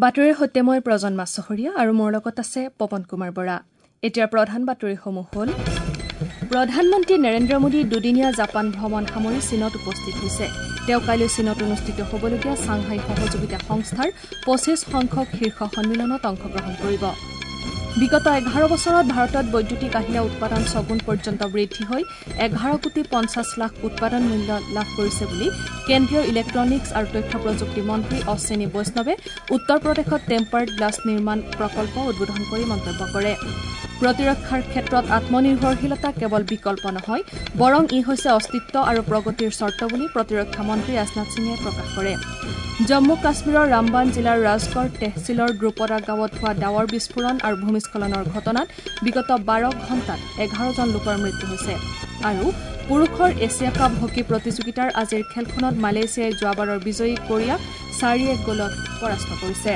বাতৰিৰ সৈতে মই প্ৰজন্মা চহৰীয়া আৰু মোৰ লগত আছে পৱন কুমাৰ বৰা। এতিয়া প্ৰধান বাতৰিসমূহ হ'ল প্ৰধানমন্ত্ৰী নৰেন্দ্ৰ মোদী দুদিনীয়া জাপান ভ্ৰমণ সামৰি চীনত উপস্থিত হৈছে। তেওঁ কাইলৈ চীনত অনুষ্ঠিত হ'বলগীয়া চাংহাই সহযোগিতা সংস্থাৰ ২৫ সংখ্যক শীৰ্ষ সন্মিলনত অংশগ্ৰহণ কৰিব। বিগত ১১ বছৰত ভাৰতত বৈদ্যুতিক আহিলা উৎপাদন ৬ গুণ পৰ্যন্ত বৃদ্ধি হৈ ১১,৫০,০০,০০০ উৎপাদন মূল্য লাভ কৰিছে বুলি কেন্দ্ৰীয় ইলেক্ট্ৰনিকছ আৰু তথ্য প্ৰযুক্তি মন্ত্ৰী অশ্বিনী বৈষ্ণৱে উত্তৰ প্ৰদেশত টেম্পাৰ্ড গ্লাছ নিৰ্মাণ প্ৰকল্প উদ্বোধন কৰি মন্তব্য কৰে। প্ৰতিৰক্ষাৰ ক্ষেত্ৰত আত্মনিৰ্ভৰশীলতা কেৱল বিকল্প নহয়, বৰং ই হৈছে অস্তিত্ব আৰু প্ৰগতিৰ চৰ্ত বুলি প্ৰতিৰক্ষা মন্ত্ৰী ৰাজনাথ সিঙে প্ৰকাশ কৰে। জম্মু কাশ্মীৰৰ ৰামবান জিলাৰ ৰাজগড় তেহছিলৰ দ্ৰুপদা গাঁৱত হোৱা ডাৱৰ বিস্ফোৰণ আৰু ভূমিস্খলনৰ ঘটনাত বিগত ১২ ঘণ্টাত ১১জন লোকৰ মৃত্যু হৈছে। আৰু পুৰুষৰ এছিয়া কাপ হকী প্ৰতিযোগিতাৰ আজিৰ খেলখনত মালয়েছিয়াই যোৱাবাৰৰ বিজয়ী কোৰিয়াক ৪-১ গ'লত পৰাস্ত কৰিছে।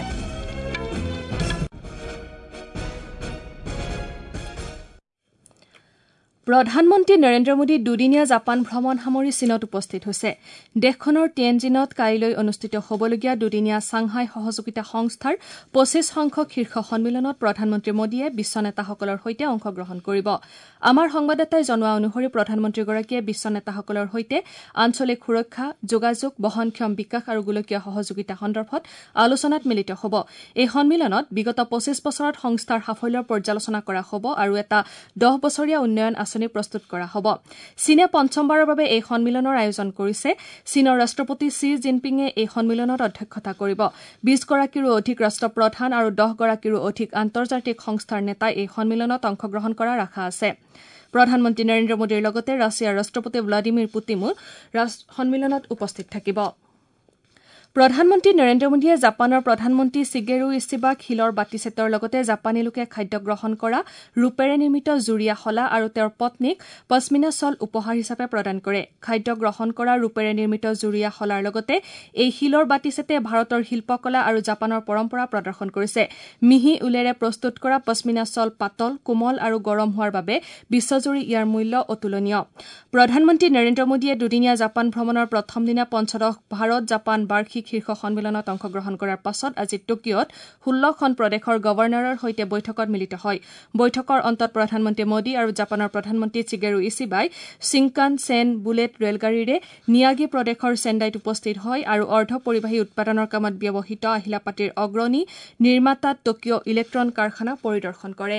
প্ৰধানমন্ত্ৰী নৰেন্দ্ৰ মোদী দুদিনীয়া জাপান ভ্ৰমণ সামৰি চীনত উপস্থিত হৈছে। দেশখনৰ টিয়েনজিনত কাইলৈ অনুষ্ঠিত হ'বলগীয়া দুদিনীয়া চাংহাই সহযোগিতা সংস্থাৰ ২৫ সংখ্যক শীৰ্ষ সন্মিলনত প্ৰধানমন্ত্ৰী মোদীয়ে বিশ্ব নেতাসকলৰ সৈতে অংশগ্ৰহণ কৰিব। আমাৰ সংবাদদাতাই জনোৱা অনুসৰি প্ৰধানমন্ত্ৰীগৰাকীয়ে বিশ্ব নেতাসকলৰ সৈতে আঞ্চলিক সুৰক্ষা, যোগাযোগ, বহনক্ষম বিকাশ আৰু গোলকীয় সহযোগিতা সন্দৰ্ভত আলোচনাত মিলিত হ'ব। এই সন্মিলনত বিগত ২৫ বছৰত সংস্থাৰ সাফল্যৰ পৰ্যালোচনা কৰা হ'ব আৰু এটা ১০ বছৰীয়া উন্নয়ন আঁচনি প্ৰস্তুত কৰা হ'ব। চীনে পঞ্চমবাৰৰ বাবে এই সন্মিলনৰ আয়োজন কৰিছে। চীনৰ ৰাষ্ট্ৰপতি শ্বি জিনপিঙে এই সন্মিলনত অধ্যক্ষতা কৰিব। ২০ গৰাকীৰো অধিক ৰাষ্ট্ৰপ্ৰধান আৰু 10 গৰাকীৰো অধিক আন্তৰ্জাতিক সংস্থাৰ নেতাই এই সন্মিলনত অংশগ্ৰহণ কৰাৰ আশা আছে। প্ৰধানমন্ত্ৰী নৰেন্দ্ৰ মোদীৰ লগতে ৰাছিয়াৰ ৰাষ্ট্ৰপতি ভ্লাডিমিৰ পুটিনো সন্মিলনত উপস্থিত থাকিব। প্ৰধানমন্ত্ৰী নৰেন্দ্ৰ মোদীয়ে জাপানৰ প্ৰধানমন্ত্ৰী শিগেৰু ইচিবাক শিলৰ বাতিছেটৰ লগতে জাপানী লোকে খাদ্য গ্ৰহণ কৰা ৰূপেৰে নিৰ্মিত জুৰীয়া শলা আৰু তেওঁৰ পত্নীক পশ্মিনা শ্বল উপহাৰ হিচাপে প্ৰদান কৰে। খাদ্য গ্ৰহণ কৰা ৰূপেৰে নিৰ্মিত জুৰীয়া শলাৰ লগতে এই শিলৰ বাতিছেটে ভাৰতৰ শিল্পকলা আৰু জাপানৰ পৰম্পৰা প্ৰদৰ্শন কৰিছে। মিহি উলেৰে প্ৰস্তুত কৰা পশ্মিনা শ্বল পাতল, কোমল আৰু গৰম হোৱাৰ বাবে বিশ্বজুৰি ইয়াৰ মূল্য অতুলনীয়। প্ৰধানমন্ত্ৰী নৰেন্দ্ৰ মোদীয়ে দুদিনীয়া জাপান ভ্ৰমণৰ প্ৰথম দিনা ৫৫ ভাৰত-জাপান বাৰ্ষিক শীৰ্ষ সন্মিলনত অংশগ্ৰহণ কৰাৰ পাছত আজি টকিঅত ১৬খন প্ৰদেশৰ গভৰ্ণৰৰ সৈতে বৈঠকত মিলিত হয়। বৈঠকৰ অন্তত প্ৰধানমন্ত্ৰী মোদী আৰু জাপানৰ প্ৰধানমন্ত্ৰী শিগেৰু ইচিবাই চিংকান চেন বুলেট ৰেলগাড়ীৰে নিয়াগি প্ৰদেশৰ চেণ্ডাইত উপস্থিত হয় আৰু অৰ্ধ পৰিবাহী উৎপাদনৰ কামত ব্যৱহৃত আহিলাপাতিৰ অগ্ৰণী নিৰ্মাতা টকিঅ' ইলেক্ট্ৰন কাৰখানা পৰিদৰ্শন কৰে।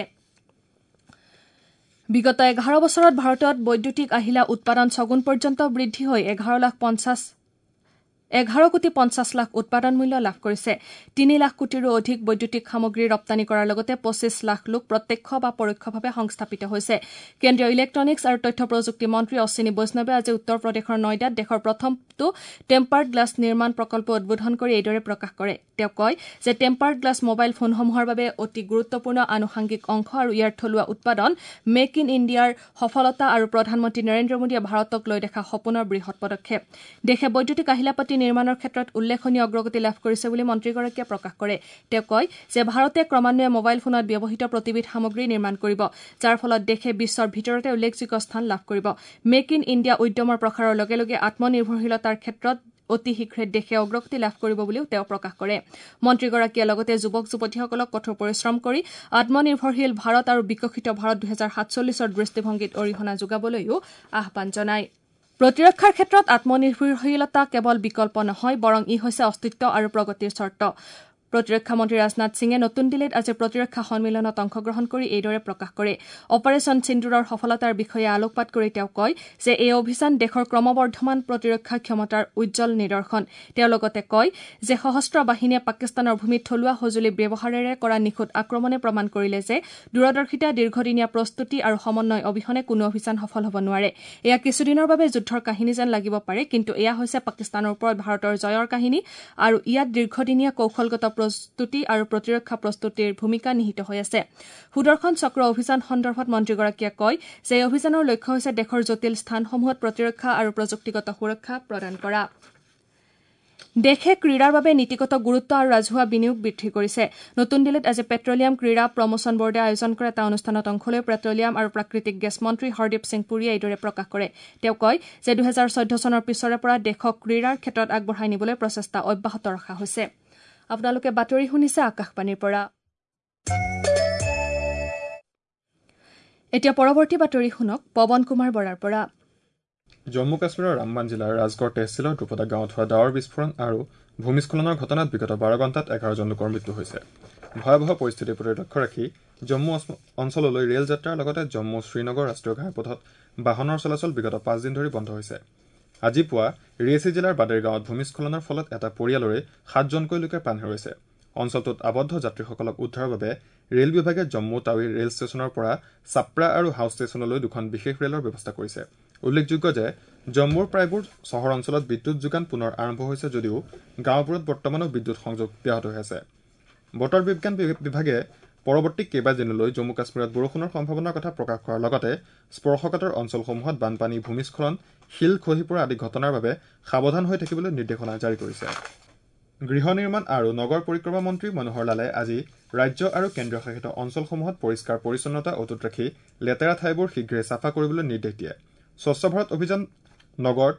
বিগত ১১ বছৰত ভাৰতত বৈদ্যুতিক আহিলা উৎপাদন ৬ গুণ পৰ্যন্ত বৃদ্ধি হৈ ১১,৫০,০০,০০০ উৎপাদন মূল্য লাভ কৰিছে। ৩ লাখ কোটিৰো অধিক বৈদ্যুতিক সামগ্ৰী ৰপ্তানি কৰাৰ লগতে ২৫ লাখ লোক প্ৰত্যক্ষ বা পৰোক্ষভাৱে সংস্থাপিত হৈছে। কেন্দ্ৰীয় ইলেক্ট্ৰনিকছ আৰু তথ্য প্ৰযুক্তি মন্ত্ৰী অশ্বিনী বৈষ্ণৱে আজি উত্তৰ প্ৰদেশৰ নয়ডাত দেশৰ প্ৰথমটো টেম্পাৰ্ড গ্লাছ নিৰ্মাণ প্ৰকল্প উদ্বোধন কৰি এইদৰে প্ৰকাশ কৰে। তেওঁ কয় যে টেম্পাৰ্ড গ্লাছ মোবাইল ফোনসমূহৰ বাবে অতি গুৰুত্বপূৰ্ণ আনুষংগিক অংশ আৰু ইয়াৰ থলুৱা উৎপাদন মেক ইন ইণ্ডিয়াৰ সফলতা আৰু প্ৰধানমন্ত্ৰী নৰেন্দ্ৰ মোদীয়ে ভাৰতক লৈ দেখা সপোনৰ বৃহৎ পদক্ষেপ। দেশে বৈদ্যুতিক আহিলাপাতি নিৰ্মাণৰ ক্ষেত্ৰত উল্লেখনীয় অগ্ৰগতি লাভ কৰিছে বুলি মন্ত্ৰীগৰাকীয়ে প্ৰকাশ কৰে। তেওঁ কয় যে ভাৰতে ক্ৰমান্বয়ে মোবাইল ফোনত ব্যৱহৃত প্ৰতিবিধ সামগ্ৰী নিৰ্মাণ কৰিব, যাৰ ফলত দেশে বিশ্বৰ ভিতৰতে উল্লেখযোগ্য স্থান লাভ কৰিব। মেক ইন ইণ্ডিয়া উদ্যমৰ প্ৰসাৰৰ লগে লগে আত্মনিৰ্ভৰশীলতাৰ ক্ষেত্ৰত অতি শীঘ্ৰে দেশে অগ্ৰগতি লাভ কৰিব বুলিও তেওঁ প্ৰকাশ কৰে। মন্ত্ৰীগৰাকীয়ে লগতে যুৱক-যুৱতীসকলক কঠোৰ পৰিশ্ৰম কৰি আত্মনিৰ্ভৰশীল ভাৰত আৰু বিকশিত ভাৰত ২০৪৭ৰ দৃষ্টিভংগীত অৰিহণা যোগাবলৈও আহ্বান জনায়। প্ৰতিৰক্ষাৰ ক্ষেত্ৰত আত্মনিৰ্ভৰশীলতা কেৱল বিকল্প নহয়, বৰং ই হৈছে অস্তিত্ব আৰু প্ৰগতিৰ চৰ্ত। প্ৰতিৰক্ষা মন্ত্ৰী ৰাজনাথ সিঙে নতুন দিল্লীত আজি প্ৰতিৰক্ষা সন্মিলনত অংশগ্ৰহণ কৰি এইদৰে প্ৰকাশ কৰে। অপাৰেচন সিন্দুৰৰ সফলতাৰ বিষয়ে আলোকপাত কৰি তেওঁ কয় যে এই অভিযান দেশৰ ক্ৰমবৰ্ধমান প্ৰতিৰক্ষা ক্ষমতাৰ উজ্জ্বল নিদৰ্শন। তেওঁ লগতে কয় যে সশস্ত্ৰ বাহিনীয়ে পাকিস্তানৰ ভূমিত থলুৱা সঁজুলি ব্যৱহাৰেৰে কৰা নিখুঁত আক্ৰমণে প্ৰমাণ কৰিলে যে দূৰদৰ্শিতা, দীৰ্ঘদিনীয়া প্ৰস্তুতি আৰু সমন্বয় অবিহনে কোনো অভিযান সফল হ'ব নোৱাৰে। এয়া কিছুদিনৰ বাবে যুদ্ধৰ কাহিনী যেন লাগিব পাৰে, কিন্তু এয়া হৈছে পাকিস্তানৰ ওপৰত ভাৰতৰ জয়ৰ কাহিনী আৰু ইয়াত দীৰ্ঘদিনীয়া কৌশলগত প্ৰস্তুতি আৰু প্ৰতিৰক্ষা প্ৰস্তুতিৰ ভূমিকা নিহিত হৈ আছে। সুদৰ্শন চক্ৰ অভিযান সন্দৰ্ভত মন্ত্ৰীগৰাকীয়ে কয় যে এই অভিযানৰ লক্ষ্য হৈছে দেশৰ জটিল স্থানসমূহত প্ৰতিৰক্ষা আৰু প্ৰযুক্তিগত সুৰক্ষা প্ৰদান কৰা। দেশে ক্ৰীড়াৰ বাবে নীতিগত গুৰুত্ব আৰু ৰাজহুৱা বিনিয়োগ বৃদ্ধি কৰিছে। নতুন দিল্লীত আজি পেট্ৰলিয়াম ক্ৰীড়া প্ৰমোচন বৰ্ডে আয়োজন কৰা এটা অনুষ্ঠানত অংশ লৈ পেট্ৰলিয়াম আৰু প্ৰাকৃতিক গেছ মন্ত্ৰী হৰদীপ সিং পুৰীয়ে এইদৰে প্ৰকাশ কৰে। তেওঁ কয় যে ২০১৪ চনৰ পিছৰে পৰা দেশক ক্ৰীড়াৰ ক্ষেত্ৰত আগবঢ়াই নিবলৈ প্ৰচেষ্টা অব্যাহত ৰখা হৈছে। আপোনালোকে বাতৰি শুনিছে আকাশবাণীৰ পৰা। এতিয়া পৰৱৰ্তী বাতৰি শুনক পৱন কুমাৰ বৰাৰ পৰা। জম্মু কাশ্মীৰৰ ৰামবান জিলাৰ ৰাজগড় তেহছিলৰ দুপদা গাঁৱত হোৱা ডাৱৰ বিস্ফোৰণ আৰু ভূমিস্খলনৰ ঘটনাত বিগত 12 ঘণ্টাত 11জন লোকৰ মৃত্যু হৈছে। ভয়াৱহ পৰিস্থিতিৰ প্ৰতি লক্ষ্য ৰাখি জম্মু অঞ্চললৈ ৰেল যাত্ৰাৰ লগতে জম্মু শ্ৰীনগৰ ৰাষ্ট্ৰীয় ঘাইপথত বাহনৰ চলাচল বিগত 5 দিন ধৰি বন্ধ হৈছে। আজি পুৱা ৰিয়েচি জিলাৰ বাদেৰ গাঁৱত ভূমিস্খলনৰ ফলত এটা পৰিয়ালৰে 7জনকৈ লোকে প্ৰাণ হেৰুৱাইছে। অঞ্চলটোত আবদ্ধ যাত্ৰীসকলক উদ্ধাৰৰ বাবে ৰেল বিভাগে জম্মু টাৱি ৰেল ষ্টেচনৰ পৰা চাপ্ৰা আৰু হাউচ ষ্টেচনলৈ 2খন বিশেষ ৰেলৰ ব্যৱস্থা কৰিছে। উল্লেখযোগ্য যে জম্মুৰ প্ৰায়বোৰ চহৰ অঞ্চলত বিদ্যুৎ যোগান পুনৰ আৰম্ভ হৈছে যদিও গাঁওবোৰত বৰ্তমানো বিদ্যুৎ সংযোগ ব্যাহত হৈ আছে। বতৰ বিজ্ঞান বিভাগে পৰৱৰ্তী কেইবাদিনলৈ জম্মু কাশ্মীৰত বৰষুণৰ সম্ভাৱনাৰ কথা প্ৰকাশ কৰাৰ লগতে স্পৰ্শকাতৰ অঞ্চলসমূহত বানপানী, ভূমিস্খলন, শিল খহি পৰা আদি ঘটনাৰ বাবে সাৱধান হৈ থাকিবলৈ নিৰ্দেশনা জাৰি কৰিছে। গৃহ নিৰ্মাণ আৰু নগৰ পৰিক্ৰমা মন্ত্ৰী মনোহৰ লালে আজি ৰাজ্য আৰু কেন্দ্ৰীয় শাসিত অঞ্চলসমূহত পৰিষ্কাৰ পৰিচ্ছন্নতা অটুট ৰাখি লেতেৰা ঠাইবোৰ শীঘ্ৰে চাফা কৰিবলৈ নিৰ্দেশ দিয়ে। স্বচ্ছ ভাৰত অভিযান নগৰ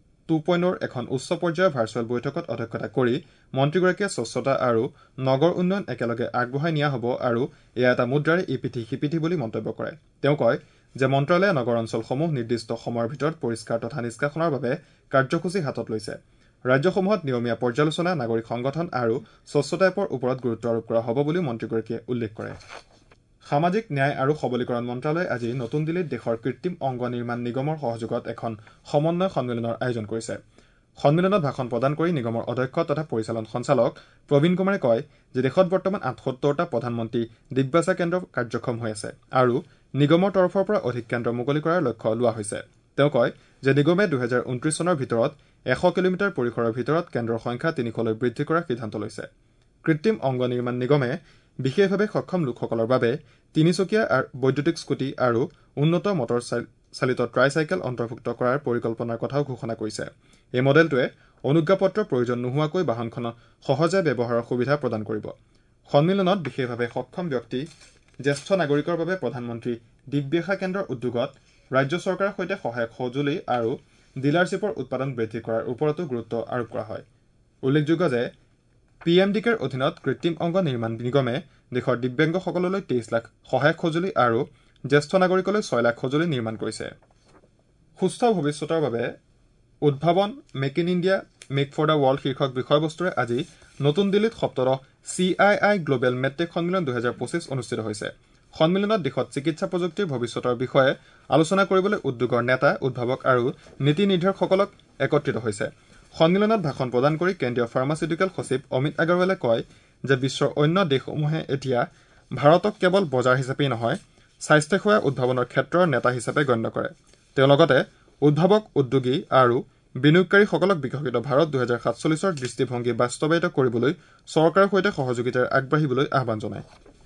2.0 এখন উচ্চ পৰ্যায়ৰ ভাৰ্চুৱেল বৈঠকত অধ্যক্ষতা কৰি মন্ত্ৰীগৰাকীয়ে স্বচ্ছতা আৰু নগৰ উন্নয়ন একেলগে আগবঢ়াই নিয়া হ'ব আৰু এয়া এটা মুদ্ৰাৰে ইপিঠি সিপিঠি বুলি মন্তব্য কৰে। তেওঁ কয় যে মন্ত্ৰালয়ে নগৰ অঞ্চলসমূহ নিৰ্দিষ্ট সময়ৰ ভিতৰত পৰিষ্কাৰ তথা নিষ্কাশনৰ বাবে কাৰ্যসূচী হাতত লৈছে। ৰাজ্যসমূহত নিয়মীয়া পৰ্যালোচনা, নাগৰিক সংগঠন আৰু স্বচ্ছতা এপৰ ওপৰত গুৰুত্ব আৰোপ কৰা হ'ব বুলি মন্ত্ৰীগৰাকীয়ে উল্লেখ কৰে। সামাজিক ন্যায় আৰু সবলীকৰণ মন্ত্ৰালয়ে আজি নতুন দিল্লীত দেশৰ কৃত্ৰিম অংগ নিৰ্মাণ নিগমৰ সহযোগত এখন সমন্বয় সন্মিলনৰ আয়োজন কৰিছে। সন্মিলনত ভাষণ প্ৰদান কৰি নিগমৰ অধ্যক্ষ তথা পৰিচালন সঞ্চালক প্ৰবীণ কুমাৰে কয় যে দেশত বৰ্তমান 78টা প্ৰধানমন্ত্ৰী দিব্যাচা কেন্দ্ৰ কাৰ্যক্ষম হৈ আছে আৰু নিগমৰ তৰফৰ পৰা অধিক কেন্দ্ৰ মুকলি কৰাৰ লক্ষ্য লোৱা হৈছে। তেওঁ কয় যে নিগমে 2029 চনৰ ভিতৰত 100 কিলোমিটাৰ পৰিসৰৰ ভিতৰত কেন্দ্ৰৰ সংখ্যা 300লৈ বৃদ্ধি কৰাৰ সিদ্ধান্ত লৈছে। কৃত্ৰিম অংগ নিৰ্মাণ নিগমে বিশেষভাৱে সক্ষম লোকসকলৰ বাবে 3চকীয়া বৈদ্যুতিক স্কুটি আৰু উন্নত মটৰ চালিত ট্ৰাইচাইকেল অন্তৰ্ভুক্ত কৰাৰ পৰিকল্পনাৰ কথাও ঘোষণা কৰিছে। এই মডেলটোৱে অনুজ্ঞাপত্ৰৰ প্ৰয়োজন নোহোৱাকৈ বাহনখনৰ সহজে ব্যৱহাৰৰ সুবিধা প্ৰদান কৰিব। সন্মিলনত বিশেষভাৱে সক্ষম ব্যক্তি, জ্যেষ্ঠ নাগৰিকৰ বাবে প্ৰধানমন্ত্ৰী দিব্যাশা কেন্দ্ৰৰ উদ্যোগত ৰাজ্য চৰকাৰৰ সৈতে সহায়ক সঁজুলি আৰু ডিলাৰশ্বিপৰ উৎপাদন বৃদ্ধি কৰাৰ ওপৰতো গুৰুত্ব আৰোপ কৰা হয়। উল্লেখযোগ্য যে PMDKৰ অধীনত কৃত্ৰিম অংগ নিৰ্মাণ নিগমে দেশৰ দিব্যাংগসকললৈ 23 লাখ সহায়ক সঁজুলি আৰু জ্যেষ্ঠ নাগৰিকলৈ 6 লাখ সঁজুলি নিৰ্মাণ কৰিছে। সুস্থ ভৱিষ্যতৰ বাবে উদ্ভাৱন, make in India, make for the world শীৰ্ষক বিষয়বস্তুৰে আজি নতুন দিল্লীত 17 CII গ্ল'বেল মেট্ৰিক সন্মিলন 2025 অনুষ্ঠিত হৈছে। সন্মিলনত দেশত চিকিৎসা প্ৰযুক্তিৰ ভৱিষ্যতৰ বিষয়ে আলোচনা কৰিবলৈ উদ্যোগৰ নেতা, উদ্ভাৱক আৰু নীতি নিৰ্ধাৰকসকলক একত্ৰিত হৈছে। সন্মিলনত ভাষণ প্ৰদান কৰি কেন্দ্ৰীয় ফাৰ্মাচিউটিকেল সচিব অমিত আগৰৱালে কয় যে বিশ্বৰ অন্য দেশসমূহে এতিয়া ভাৰতক কেৱল বজাৰ হিচাপেই নহয়, স্বাস্থ্যসেৱা উদ্ভাৱনৰ ক্ষেত্ৰৰ নেতা হিচাপে গণ্য কৰে। তেওঁ লগতে উদ্ভাৱক, উদ্যোগী আৰু বিনিয়োগকাৰীসকলক বিকশিত ভাৰত 2047ৰ দৃষ্টিভংগী বাস্তৱায়িত কৰিবলৈ চৰকাৰৰ সৈতে সহযোগিতাৰে আগবাঢ়িবলৈ আহ্বান জনায়।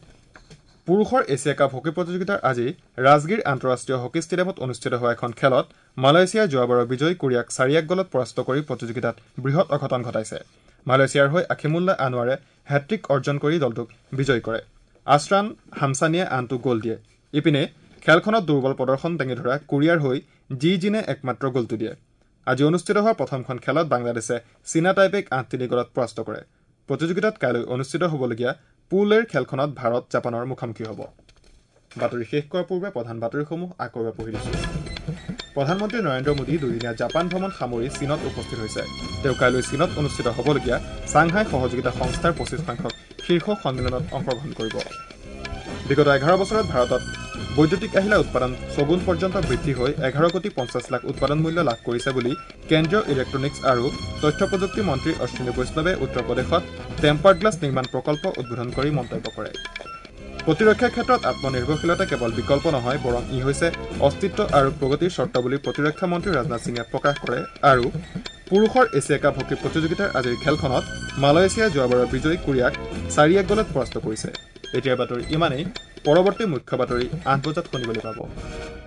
পুৰুষৰ এছিয়া কাপ হকী প্ৰতিযোগিতাৰ আজি ৰাজগীৰ আন্তঃৰাষ্ট্ৰীয় হকী ষ্টেডিয়ামত অনুষ্ঠিত হোৱা এখন খেলত মালয়েছিয়াই যোৱাবাৰৰ বিজয়ী কোৰিয়াক 4-1 গলত পৰাস্ত কৰি প্ৰতিযোগিতাত বৃহৎ অঘটন ঘটাইছে। মালয়েছিয়াৰ হৈ আখিমুল্লাহ আনোৱাৰে হেট্ৰিক অৰ্জন কৰি দলটোক বিজয়ী কৰে। আশ্ৰান হামছানিয়ে আনটো গ'ল দিয়ে। ইপিনে খেলখনত দুৰ্বল প্ৰদৰ্শন দাঙি ধৰা কোৰিয়াৰ হৈ জি জিনে একমাত্ৰ গ'লটো দিয়ে। আজি অনুষ্ঠিত হোৱা প্ৰথমখন খেলত বাংলাদেশে চীনা টাইপেক 8-3 গলত পৰাস্ত কৰে। প্ৰতিযোগিতাত কাইলৈ অনুষ্ঠিত হ'বলগীয়া পুল এৰ খেলখনত ভাৰত জাপানৰ মুখামুখি হ'ব। বাতৰি শেষ কৰাৰ পূৰ্বে প্ৰধান বাতৰিসমূহ আকৌ এবাৰ পঢ়ি দিছোঁ। প্ৰধানমন্ত্ৰী নৰেন্দ্ৰ মোদী দুদিনীয়া জাপান ভ্ৰমণ সামৰি চীনত উপস্থিত হৈছে। তেওঁ কাইলৈ চীনত অনুষ্ঠিত হ'বলগীয়া চাংহাই সহযোগিতা সংস্থাৰ 25 সংখ্যক শীৰ্ষ সন্মিলনত অংশগ্ৰহণ কৰিব। বিগত 11 বছৰত ভাৰতত বৈদ্যুতিক আহিলা উৎপাদন 6 গুণ পৰ্যন্ত বৃদ্ধি হৈ 11,50 লাখ উৎপাদন মূল্য লাভ কৰিছে বুলি কেন্দ্ৰীয় ইলেক্ট্ৰনিক্স আৰু তথ্য প্ৰযুক্তি মন্ত্ৰী অশ্বিনী বৈষ্ণৱে উত্তৰ প্ৰদেশত টেম্পাৰ্ড গ্লাছ নিৰ্মাণ প্ৰকল্প উদ্বোধন কৰি মন্তব্য কৰে। প্ৰতিৰক্ষাৰ ক্ষেত্ৰত আত্মনিৰ্ভৰশীলতা কেৱল বিকল্প নহয়, বৰং ই হৈছে অস্তিত্ব আৰু প্ৰগতিৰ চৰ্ত বুলি প্ৰতিৰক্ষা মন্ত্ৰী ৰাজনাথ সিঙে প্ৰকাশ কৰে। আৰু পুৰুষৰ এছিয়া কাপ হকী প্ৰতিযোগিতাৰ আজিৰ খেলখনত মালয়েছিয়াই যোৱাবাৰৰ বিজয়ী কোৰিয়াক 4-1 গলত পৰাস্ত কৰিছে। এতিয়াৰ বাতৰি ইমানেই। পৰৱৰ্তী মুখ্য বাতৰি 8 বজাত শুনিবলৈ পাব।